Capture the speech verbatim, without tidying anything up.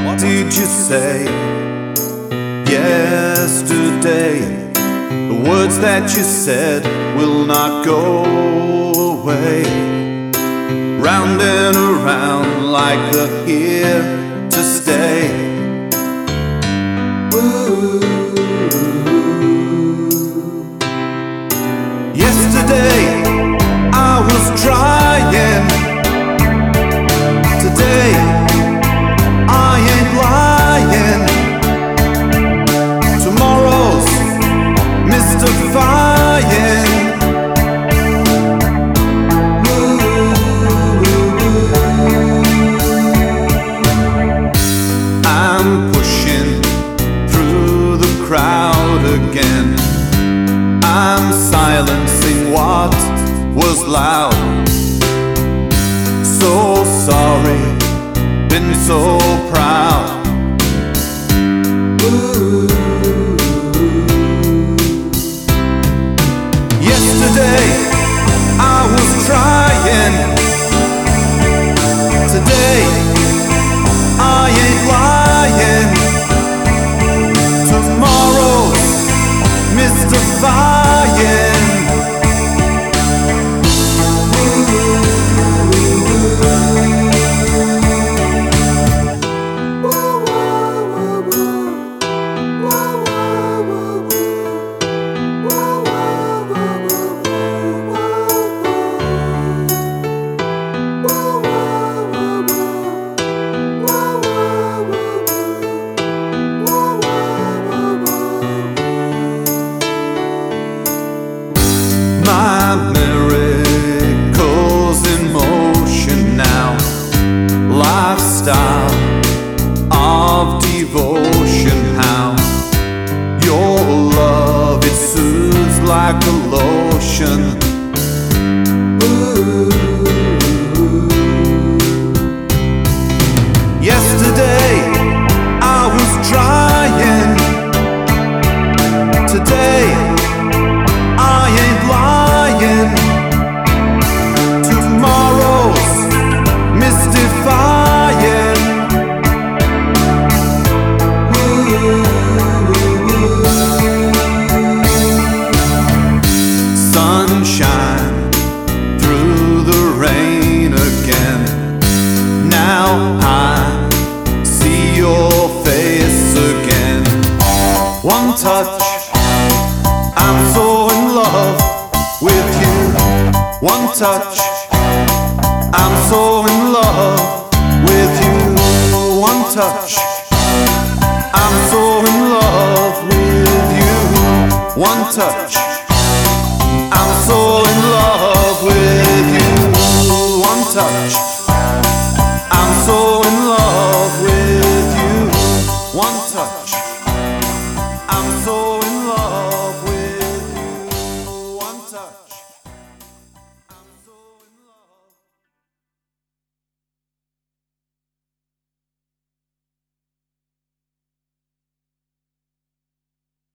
What did you say yesterday? The words that you said will not go away. Round and around like they're here to stay. Ooh. Yesterday I was trying. Today I ain't lying. Tomorrow's mystifying. I'm pushing through the crowd again. I'm silencing what was loud. So sorry, been so proud. Ooh. Yesterday I was trying. Today I ain't lying. Tomorrow's mystifying. My miracle's in motion now. Lifestyle of devotion. How your love, it soothes like a lotion. Ooh. Yesterday I was trying. Today I ain't lying. Tomorrow's mystifying. Sunshine through the rain again. Now I see your face again. One touch, I'm so in love with you. One touch, I'm so in love with you. One touch, I'm so in love with you. One touch, I'm so in love with you. One touch.